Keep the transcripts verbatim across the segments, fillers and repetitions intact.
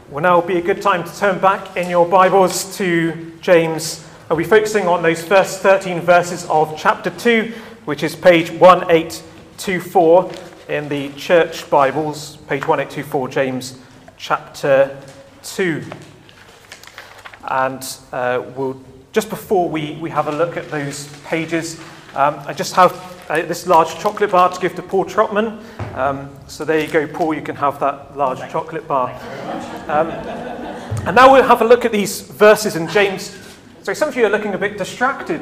Well, now will be a good time to turn back in your Bibles to James. I'll be focusing on those first thirteen verses of chapter two, which is page one eight two four in the church Bibles, page one eight two four, James chapter two. And uh, we'll, just before we, we have a look at those pages, um, I just have uh, this large chocolate bar to give to Paul Trotman. Um, so there you go, Paul, you can have that large chocolate bar. Um, and now we'll have a look at these verses in James. So some of you are looking a bit distracted.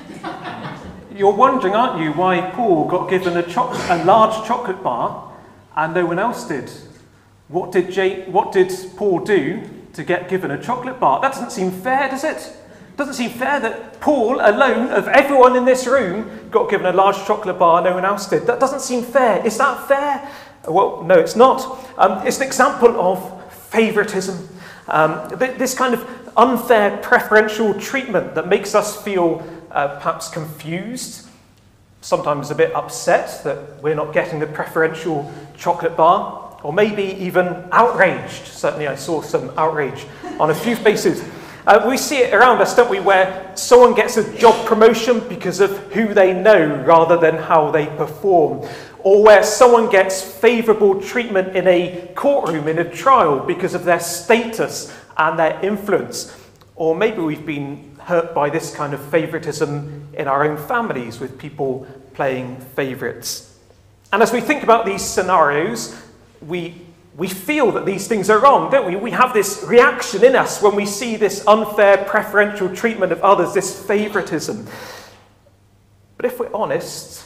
You're wondering, aren't you, why Paul got given a, cho- a large chocolate bar and no one else did? What did, J- what did Paul do to get given a chocolate bar? That doesn't seem fair, does it? Doesn't seem fair that Paul, alone, of everyone in this room, got given a large chocolate bar, no one else did. That doesn't seem fair. Is that fair? Well, no, it's not. Um, it's an example of favoritism. Um, th- this kind of unfair preferential treatment that makes us feel uh, perhaps confused, sometimes a bit upset that we're not getting the preferential chocolate bar, or maybe even outraged. Certainly I saw some outrage on a few faces. Uh, we see it around us, don't we, where someone gets a job promotion because of who they know rather than how they perform. Or where someone gets favourable treatment in a courtroom, in a trial, because of their status and their influence. Or maybe we've been hurt by this kind of favouritism in our own families, with people playing favourites. And as we think about these scenarios, we We feel that these things are wrong, don't we? We have this reaction in us when we see this unfair preferential treatment of others, this favoritism. But if we're honest,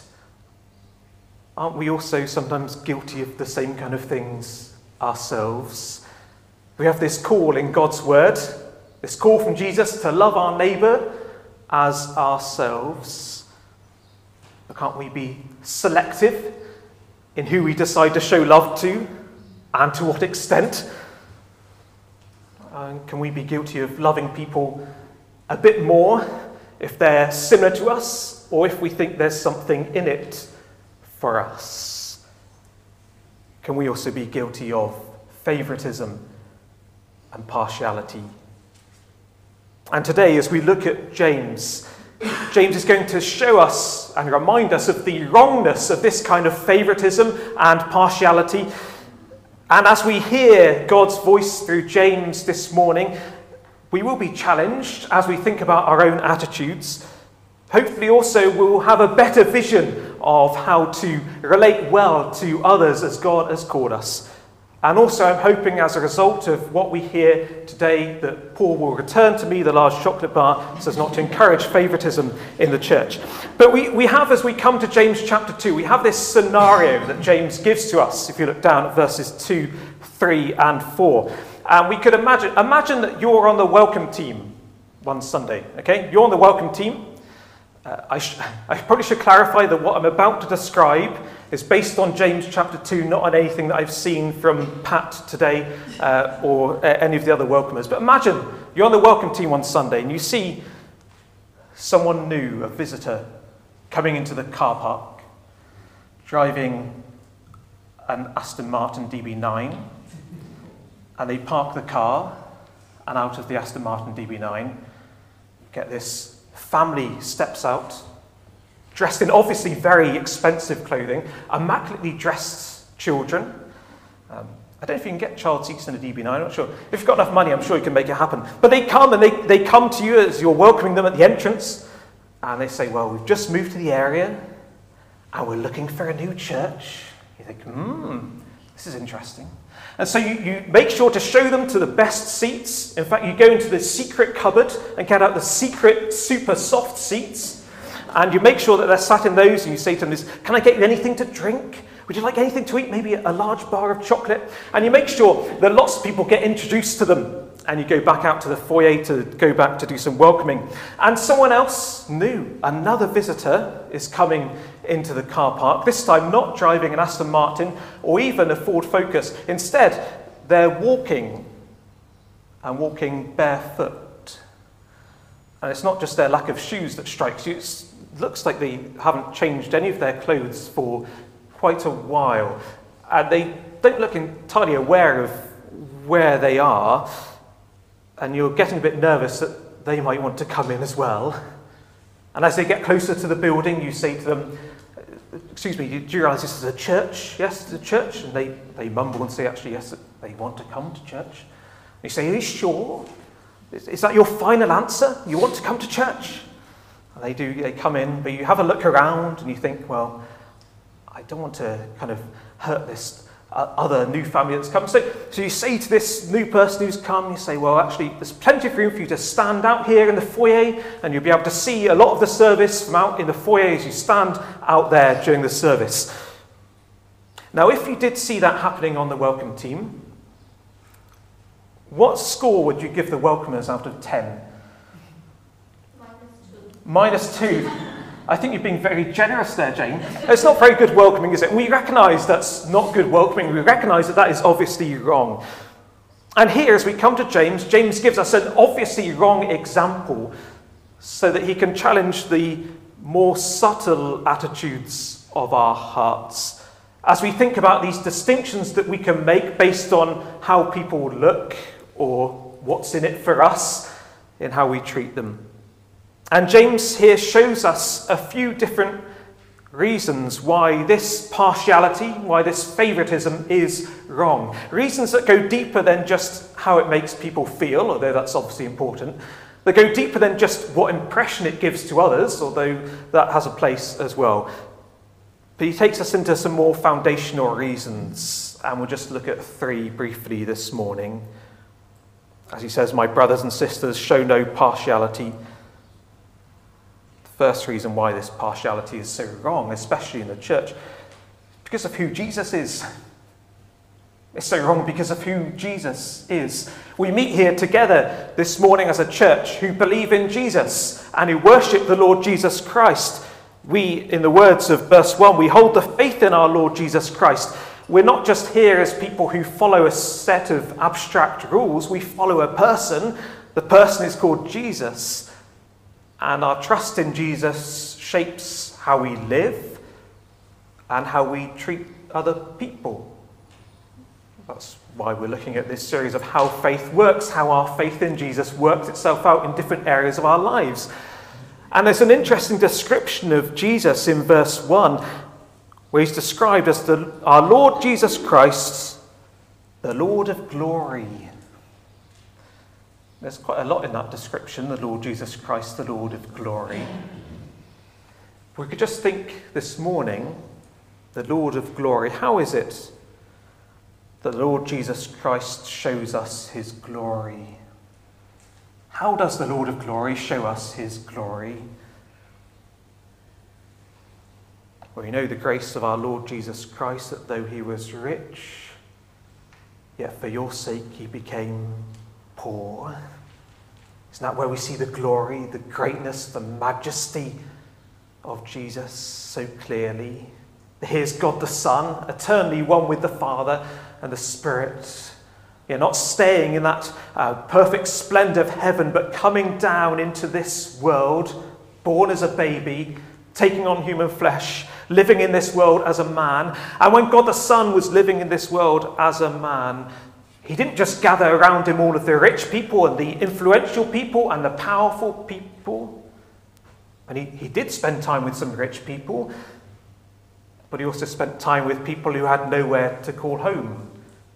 aren't we also sometimes guilty of the same kind of things ourselves? We have this call in God's word, this call from Jesus to love our neighbour as ourselves. But can't we be selective in who we decide to show love to? And to what extent? Uh, can we be guilty of loving people a bit more if they're similar to us, or if we think there's something in it for us? Can we also be guilty of favoritism and partiality? And today, as we look at James, James is going to show us and remind us of the wrongness of this kind of favoritism and partiality. And as we hear God's voice through James this morning, we will be challenged as we think about our own attitudes. Hopefully also we'll have a better vision of how to relate well to others as God has called us. And also I'm hoping, as a result of what we hear today, that Paul will return to me the large chocolate bar so as not to encourage favoritism in the church. But we, we have, as we come to James chapter two, we have this scenario that James gives to us, if you look down at verses two, three and four. And we could imagine, imagine that you're on the welcome team one Sunday, okay? You're on the welcome team. Uh, I, sh- I probably should clarify that what I'm about to describe is based on James chapter two, not on anything that I've seen from Pat today uh, or uh, any of the other welcomers. But imagine you're on the welcome team on Sunday and you see someone new, a visitor, coming into the car park, driving an Aston Martin D B nine, and they park the car, and out of the Aston Martin D B nine, get this family steps out, dressed in obviously very expensive clothing, immaculately dressed children. Um, I don't know if you can get child seats in a D B nine, I'm not sure. If you've got enough money, I'm sure you can make it happen. But they come and they, they come to you as you're welcoming them at the entrance, and they say, well, we've just moved to the area, and we're looking for a new church. You think, hmm, this is interesting. And so you, you make sure to show them to the best seats. In fact, you go into the secret cupboard and get out the secret super soft seats. And you make sure that they're sat in those, and you say to them, can I get you anything to drink? Would you like anything to eat? Maybe a large bar of chocolate? And you make sure that lots of people get introduced to them. And you go back out to the foyer to go back to do some welcoming. And someone else new, another visitor, is coming into the car park, this time not driving an Aston Martin or even a Ford Focus. Instead, they're walking, and walking barefoot. And it's not just their lack of shoes that strikes you. It looks like they haven't changed any of their clothes for quite a while. And they don't look entirely aware of where they are, and you're getting a bit nervous that they might want to come in as well. And as they get closer to the building, you say to them, excuse me, do you realise this is a church? Yes, it's a church. And they, they mumble and say, actually, yes, they want to come to church. And you say, are you sure? Is, is that your final answer? You want to come to church? And they do, they come in, but you have a look around and you think, well, I don't want to kind of hurt this uh, other new family that's come. So, so you say to this new person who's come, you say, well, actually, there's plenty of room for you to stand out here in the foyer, and you'll be able to see a lot of the service from out in the foyer as you stand out there during the service. Now, if you did see that happening on the welcome team, what score would you give the welcomers out of ten? Minus two. I think you're being very generous there, Jane. It's not very good welcoming, is it? We recognise that's not good welcoming. We recognise that that is obviously wrong. And here, as we come to James, James gives us an obviously wrong example so that he can challenge the more subtle attitudes of our hearts. As we think about these distinctions that we can make based on how people look or what's in it for us in how we treat them. And James here shows us a few different reasons why this partiality, why this favoritism is wrong. Reasons that go deeper than just how it makes people feel, although that's obviously important. They go deeper than just what impression it gives to others, although that has a place as well. But he takes us into some more foundational reasons, and we'll just look at three briefly this morning. As he says, my brothers and sisters, show no partiality. First reason why this partiality is so wrong, especially in the church, because of who Jesus is. It's so wrong because of who Jesus is. We meet here together this morning as a church who believe in Jesus and who worship the Lord Jesus Christ. We, in the words of verse one, we hold the faith in our Lord Jesus Christ. We're not just here as people who follow a set of abstract rules. We follow a person. The person is called Jesus. And our trust in Jesus shapes how we live and how we treat other people. That's why we're looking at this series of how faith works, how our faith in Jesus works itself out in different areas of our lives. And there's an interesting description of Jesus in verse one, where he's described as the, our Lord Jesus Christ, the Lord of glory. There's quite a lot in that description, the Lord Jesus Christ, the Lord of glory. We could just think this morning, the Lord of glory, how is it that the Lord Jesus Christ shows us his glory? How does the Lord of glory show us his glory? Well, you know the grace of our Lord Jesus Christ, that though he was rich, yet for your sake he became poor. Isn't that where we see the glory, the greatness, the majesty of Jesus so clearly? Here's God the Son, eternally one with the Father and the Spirit. Yeah, not staying in that uh, perfect splendour of heaven, but coming down into this world, born as a baby, taking on human flesh, living in this world as a man. And when God the Son was living in this world as a man, he didn't just gather around him all of the rich people and the influential people and the powerful people. And he, he did spend time with some rich people, but he also spent time with people who had nowhere to call home.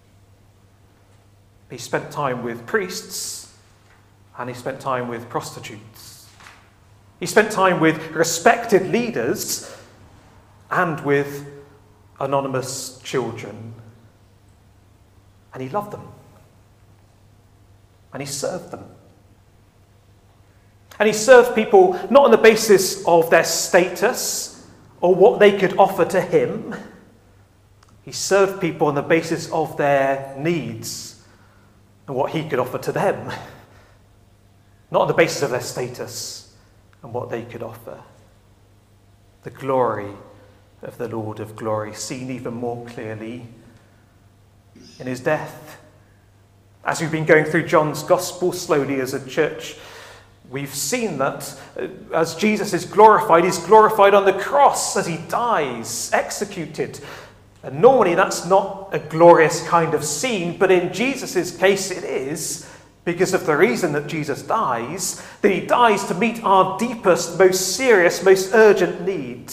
He spent time with priests, and he spent time with prostitutes. He spent time with respected leaders and with anonymous children. And he loved them. And he served them. And he served people not on the basis of their status or what they could offer to him. He served people on the basis of their needs and what he could offer to them. Not on the basis of their status and what they could offer. The glory of the Lord of glory, seen even more clearly in his death. As we've been going through John's Gospel slowly as a church, we've seen that as Jesus is glorified, he's glorified on the cross as he dies, executed. And normally that's not a glorious kind of scene, but in Jesus' case it is, because of the reason that Jesus dies, that he dies to meet our deepest, most serious, most urgent need.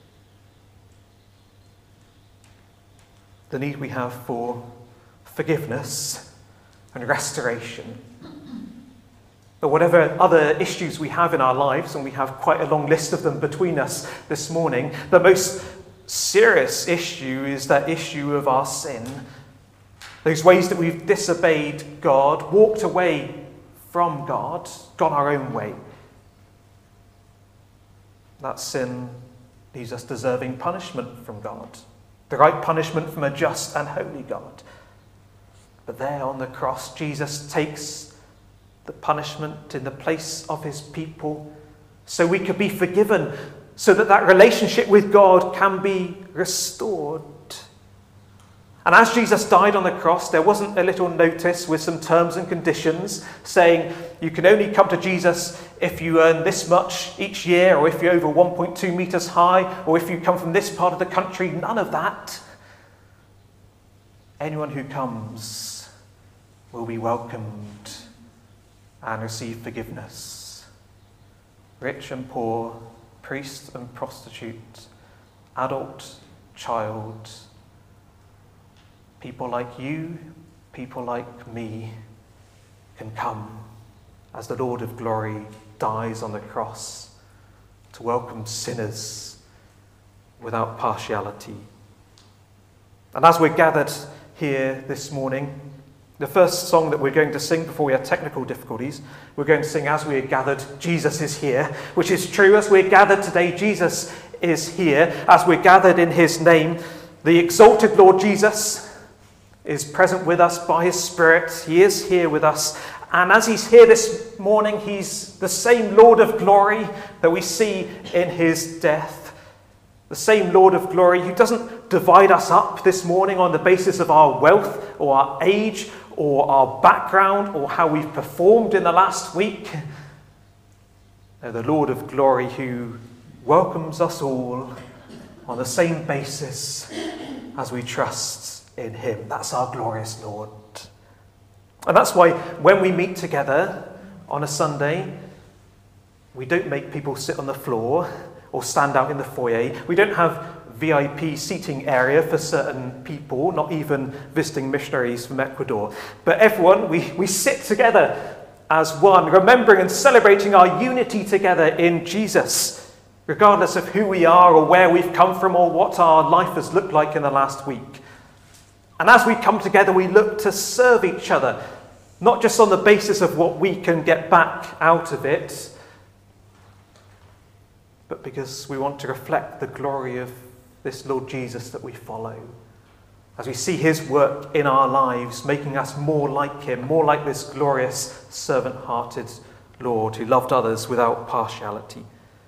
The need we have for forgiveness and restoration. But whatever other issues we have in our lives, and we have quite a long list of them between us this morning, the most serious issue is that issue of our sin. Those ways that we've disobeyed God, walked away from God, gone our own way. That sin leaves us deserving punishment from God. The right punishment from a just and holy God. But there on the cross, Jesus takes the punishment in the place of his people so we could be forgiven, so that that relationship with God can be restored. And as Jesus died on the cross, there wasn't a little notice with some terms and conditions saying you can only come to Jesus if you earn this much each year, or if you're over one point two metres high, or if you come from this part of the country. None of that. Anyone who comes will be welcomed and receive forgiveness. Rich and poor, priest and prostitute, adult, child, people like you, people like me, can come as the Lord of glory dies on the cross to welcome sinners without partiality. And as we're gathered here this morning, the first song that we're going to sing before we have technical difficulties, we're going to sing As We Are Gathered, Jesus is Here, which is true. As we're gathered today, Jesus is here. As we're gathered in his name, the exalted Lord Jesus is present with us by his Spirit. He is here with us. And as he's here this morning, he's the same Lord of glory that we see in his death. The same Lord of glory who doesn't divide us up this morning on the basis of our wealth or our age or our background or how we've performed in the last week. No, the Lord of glory who welcomes us all on the same basis as we trust in him. That's our glorious Lord. And that's why when we meet together on a Sunday, we don't make people sit on the floor or stand out in the foyer. We don't have V I P seating area for certain people, not even visiting missionaries from Ecuador. But everyone, we, we sit together as one, remembering and celebrating our unity together in Jesus, regardless of who we are or where we've come from or what our life has looked like in the last week. And as we come together, we look to serve each other, not just on the basis of what we can get back out of it, but because we want to reflect the glory of this Lord Jesus that we follow. As we see his work in our lives, making us more like him, more like this glorious, servant-hearted Lord who loved others without partiality.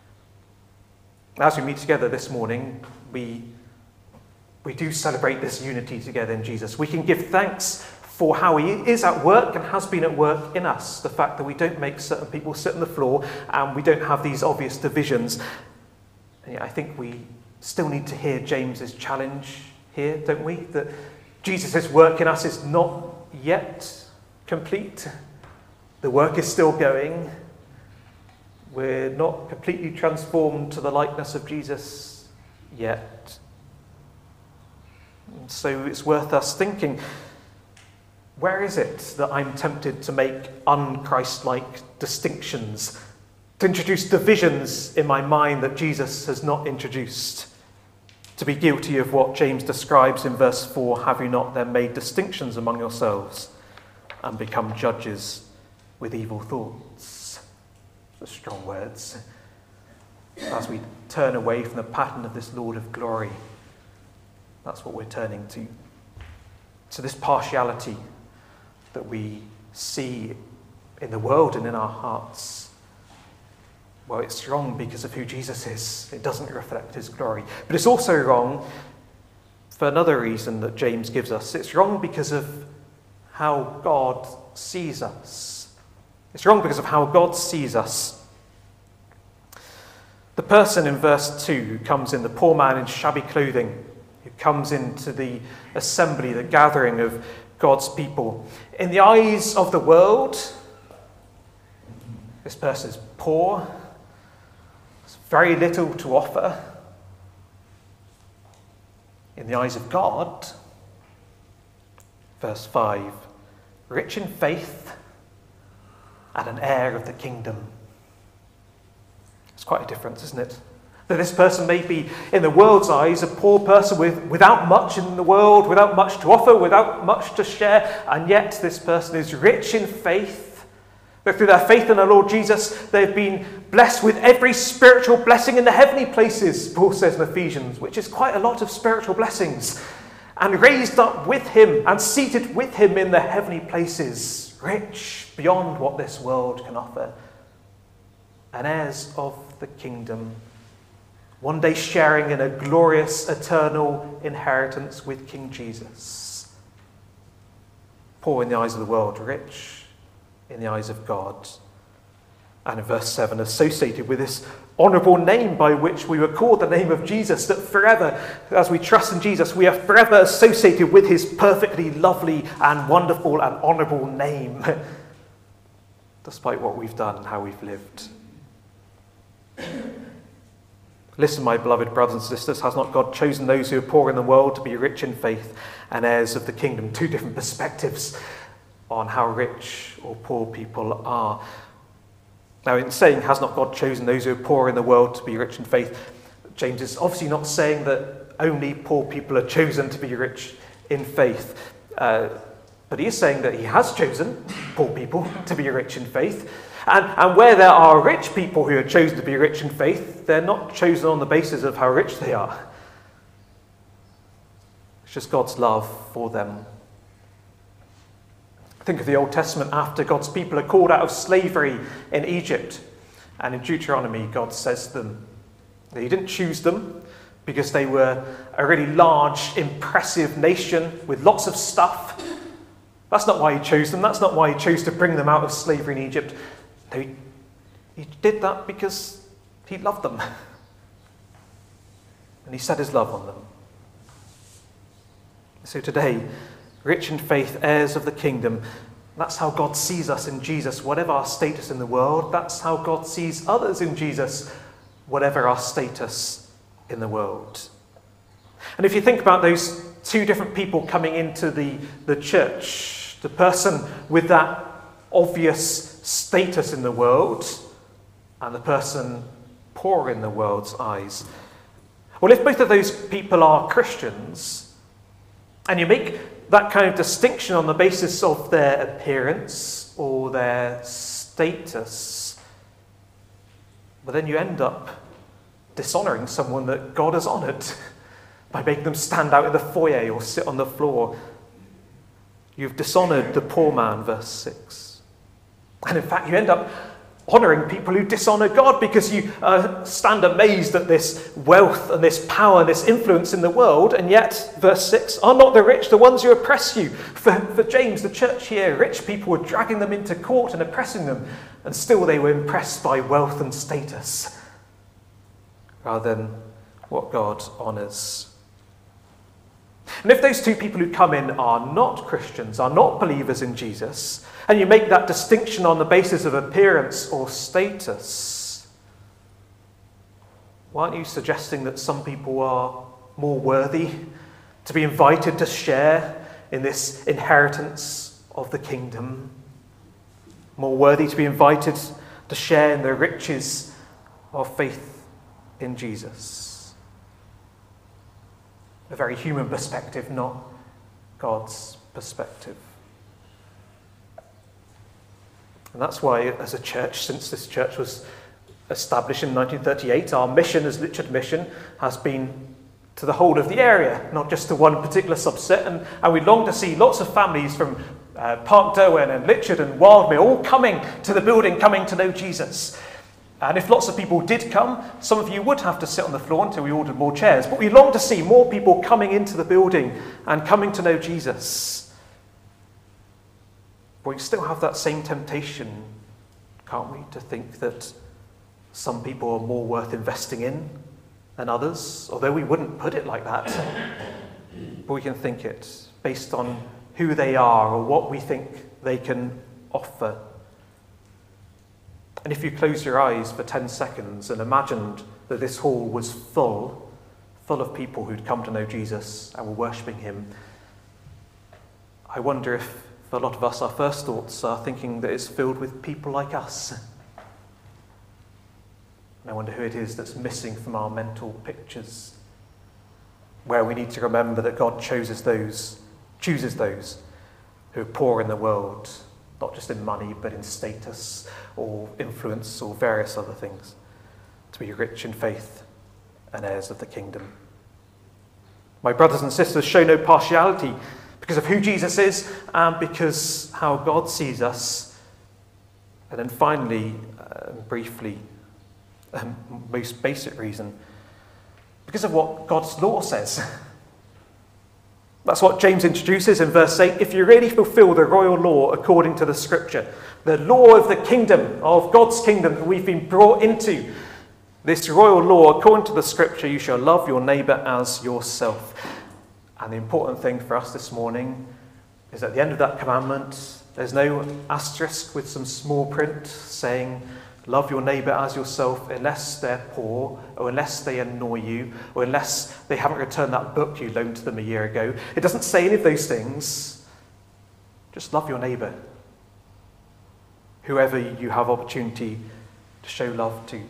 As we meet together this morning, we, we do celebrate this unity together in Jesus. We can give thanks for how he is at work and has been at work in us. The fact that we don't make certain people sit on the floor and we don't have these obvious divisions. And yet I think we still need to hear James's challenge here, don't we? That Jesus' work in us is not yet complete. The work is still going. We're not completely transformed to the likeness of Jesus yet. And so it's worth us thinking, where is it that I'm tempted to make un-Christ-like distinctions, to introduce divisions in my mind that Jesus has not introduced, to be guilty of what James describes in verse four, have you not then made distinctions among yourselves and become judges with evil thoughts? Those are strong words. As we turn away from the pattern of this Lord of glory, that's what we're turning to. So this partiality that we see in the world and in our hearts, well, it's wrong because of who Jesus is. It doesn't reflect his glory. But it's also wrong for another reason that James gives us. It's wrong because of how God sees us. It's wrong because of how God sees us. The person in verse two comes in, the poor man in shabby clothing. who comes into the assembly, the gathering of God's people. In the eyes of the world, this person is poor, has very little to offer. In the eyes of God, verse five, rich in faith and an heir of the kingdom. It's quite a difference, isn't it? That this person may be, in the world's eyes, a poor person with, without much in the world, without much to offer, without much to share, and yet this person is rich in faith. That through their faith in the Lord Jesus, they've been blessed with every spiritual blessing in the heavenly places, Paul says in Ephesians, which is quite a lot of spiritual blessings, and raised up with him and seated with him in the heavenly places, rich beyond what this world can offer, and heirs of the kingdom, one day sharing in a glorious eternal inheritance with King Jesus. Poor in the eyes of the world, rich in the eyes of God. And in verse seven, associated with this honourable name by which we were called, the name of Jesus, that forever, as we trust in Jesus, we are forever associated with his perfectly lovely and wonderful and honourable name, despite what we've done and how we've lived. Listen, my beloved brothers and sisters, has not God chosen those who are poor in the world to be rich in faith and heirs of the kingdom? Two different perspectives on how rich or poor people are. Now, in saying, has not God chosen those who are poor in the world to be rich in faith, James is obviously not saying that only poor people are chosen to be rich in faith. Uh, but he is saying that he has chosen poor people to be rich in faith. And, and where there are rich people who are chosen to be rich in faith, they're not chosen on the basis of how rich they are. It's just God's love for them. Think of the Old Testament after God's people are called out of slavery in Egypt. And in Deuteronomy, God says to them that he didn't choose them because they were a really large, impressive nation with lots of stuff. That's not why he chose them. That's not why he chose to bring them out of slavery in Egypt. No, he, he did that because he loved them. And he set his love on them. So today, rich in faith, heirs of the kingdom, that's how God sees us in Jesus, whatever our status in the world. That's how God sees others in Jesus, whatever our status in the world. And if you think about those two different people coming into the, the church, the person with that obvious status in the world and the person poor in the world's eyes. Well, if both of those people are Christians, and you make that kind of distinction on the basis of their appearance or their status, well, then you end up dishonouring someone that God has honoured by making them stand out in the foyer or sit on the floor. You've dishonoured the poor man, verse six. And in fact, you end up honouring people who dishonour God because you uh, stand amazed at this wealth and this power and this influence in the world. And yet, verse six, are not the rich the ones who oppress you? For, for James, the church here, rich people were dragging them into court and oppressing them. And still they were impressed by wealth and status rather than what God honours. And if those two people who come in are not Christians, are not believers in Jesus, and you make that distinction on the basis of appearance or status, why aren't you suggesting that some people are more worthy to be invited to share in this inheritance of the kingdom? More worthy to be invited to share in the riches of faith in Jesus? A very human perspective, not God's perspective. And that's why, as a church, since this church was established in nineteen thirty-eight, our mission as Litchard Mission has been to the whole of the area, not just to one particular subset. And, and we long to see lots of families from uh, Park Derwen and Litchard and Wildmere all coming to the building, coming to know Jesus. And if lots of people did come, some of you would have to sit on the floor until we ordered more chairs. But we long to see more people coming into the building and coming to know Jesus. But we still have that same temptation, can't we, to think that some people are more worth investing in than others, although we wouldn't put it like that. But we can think it based on who they are or what we think they can offer. And if you close your eyes for ten seconds and imagined that this hall was full, full of people who'd come to know Jesus and were worshipping him, I wonder if for a lot of us our first thoughts are thinking that it's filled with people like us. And I wonder who it is that's missing from our mental pictures, where we need to remember that God chooses those, chooses those who are poor in the world, not just in money, but in status or influence or various other things, to be rich in faith and heirs of the kingdom. My brothers and sisters, show no partiality because of who Jesus is and because how God sees us. And then finally, uh, briefly, um, most basic reason, because of what God's law says. That's what James introduces in verse eight. If you really fulfill the royal law according to the scripture, the law of the kingdom, of God's kingdom that we've been brought into, this royal law, according to the scripture, you shall love your neighbour as yourself. And the important thing for us this morning is at the end of that commandment, there's no asterisk with some small print saying, love your neighbour as yourself unless they're poor or unless they annoy you or unless they haven't returned that book you loaned to them a year ago. It doesn't say any of those things. Just love your neighbour, whoever you have opportunity to show love to.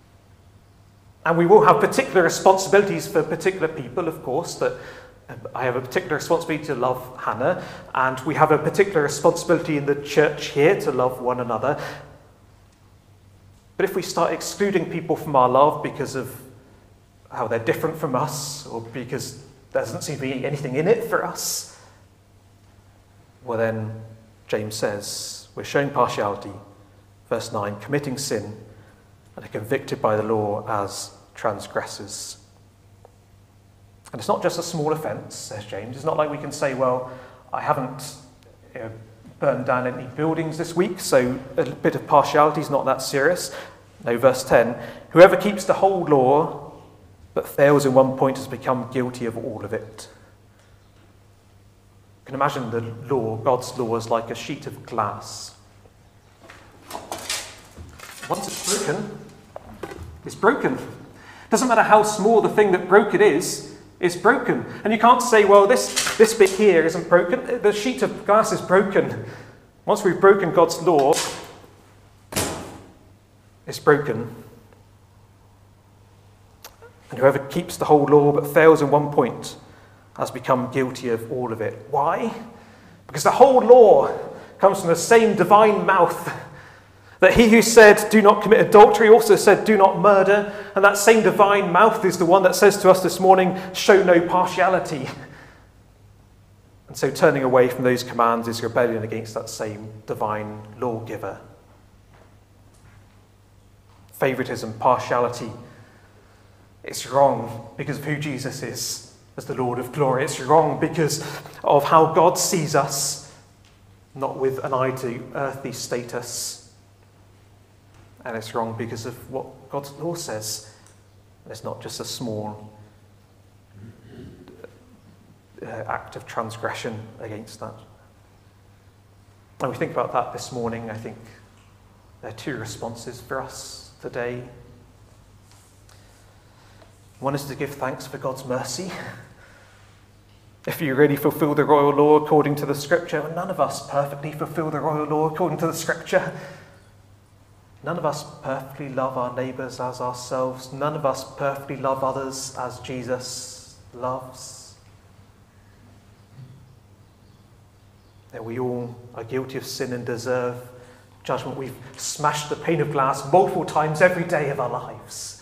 And we will have particular responsibilities for particular people, of course, that I have a particular responsibility to love Hannah, and we have a particular responsibility in the church here to love one another. But if we start excluding people from our love because of how they're different from us, or because there doesn't seem to be anything in it for us, well then, James says, we're showing partiality. Verse nine, committing sin and are convicted by the law as transgressors. And it's not just a small offence, says James. It's not like we can say, well, I haven't you know, burned down any buildings this week, so a bit of partiality is not that serious. No, verse ten, whoever keeps the whole law but fails in one point has become guilty of all of it. You can imagine the law, God's law, is like a sheet of glass. Once it's broken, it's broken. Doesn't matter how small the thing that broke it is, it's broken. And you can't say, well, this, this bit here isn't broken. The sheet of glass is broken. Once we've broken God's law, it's broken. And whoever keeps the whole law but fails in one point has become guilty of all of it. Why? Because the whole law comes from the same divine mouth. That he who said, do not commit adultery, also said, do not murder. And that same divine mouth is the one that says to us this morning, show no partiality. And so turning away from those commands is rebellion against that same divine lawgiver. Favoritism, partiality, it's wrong because of who Jesus is as the Lord of glory. It's wrong because of how God sees us, not with an eye to earthly status. And it's wrong because of what God's law says. It's not just a small uh, act of transgression against that. And we think about that this morning. I think there are two responses for us today. One is to give thanks for God's mercy. If you really fulfill the royal law according to the scripture, well, none of us perfectly fulfill the royal law according to the scripture. None of us perfectly love our neighbours as ourselves. None of us perfectly love others as Jesus loves. That we all are guilty of sin and deserve judgment. We've smashed the pane of glass multiple times every day of our lives.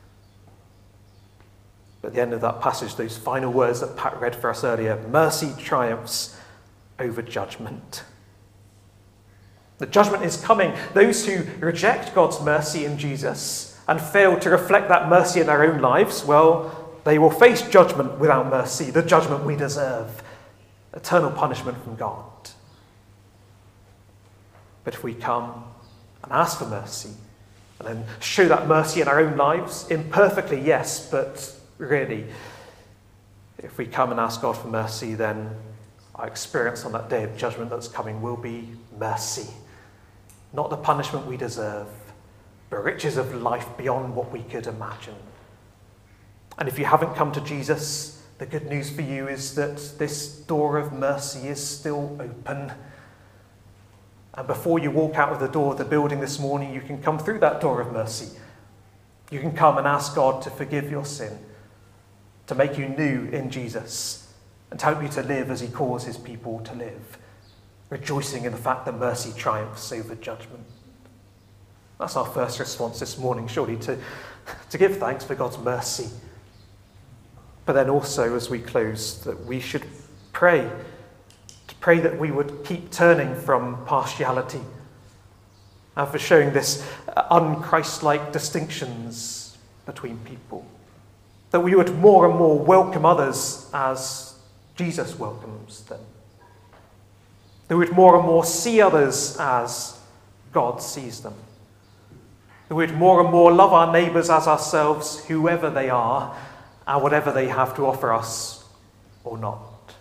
But at the end of that passage, those final words that Pat read for us earlier, mercy triumphs over judgment. The judgment is coming. Those who reject God's mercy in Jesus and fail to reflect that mercy in their own lives, well, they will face judgment without mercy, the judgment we deserve, eternal punishment from God. But if we come and ask for mercy, And then show that mercy in our own lives, imperfectly, yes, but really, if we come and ask God for mercy, then our experience on that day of judgment that's coming will be mercy. Not the punishment we deserve, but riches of life beyond what we could imagine. And if you haven't come to Jesus, the good news for you is that this door of mercy is still open. And before you walk out of the door of the building this morning, you can come through that door of mercy. You can come and ask God to forgive your sin, to make you new in Jesus, and to help you to live as he calls his people to live, rejoicing in the fact that mercy triumphs over judgment. That's our first response this morning, surely, to, to give thanks for God's mercy. But then also, as we close, that we should pray, to pray that we would keep turning from partiality and for showing this un-Christ-like distinctions between people. That we would more and more welcome others as Jesus welcomes them. That we would more and more see others as God sees them. That we would more and more love our neighbours as ourselves, whoever they are, and whatever they have to offer us or not.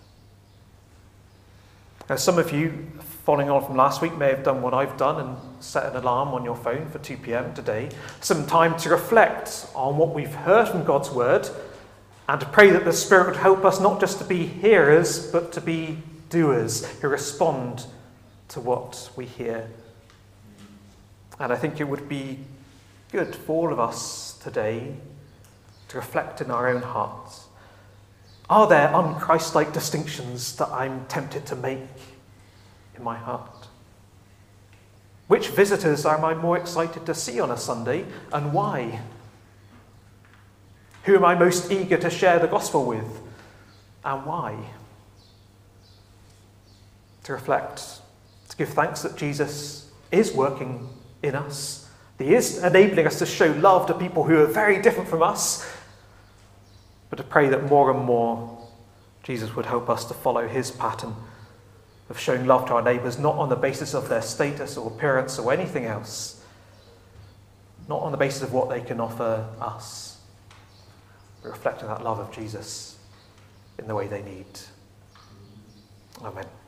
Now, some of you, following on from last week, may have done what I've done and set an alarm on your phone for two p.m. today. Some time to reflect on what we've heard from God's word and to pray that the Spirit would help us not just to be hearers, but to be doers who respond to what we hear. And I think it would be good for all of us today to reflect in our own hearts. Are there un-Christ-like distinctions that I'm tempted to make in my heart? Which visitors am I more excited to see on a Sunday, and why? Who am I most eager to share the gospel with, and why? To reflect, to give thanks that Jesus is working in us. He is enabling us to show love to people who are very different from us, but to pray that more and more Jesus would help us to follow his pattern of showing love to our neighbours, not on the basis of their status or appearance or anything else, not on the basis of what they can offer us, but reflecting that love of Jesus in the way they need. Amen.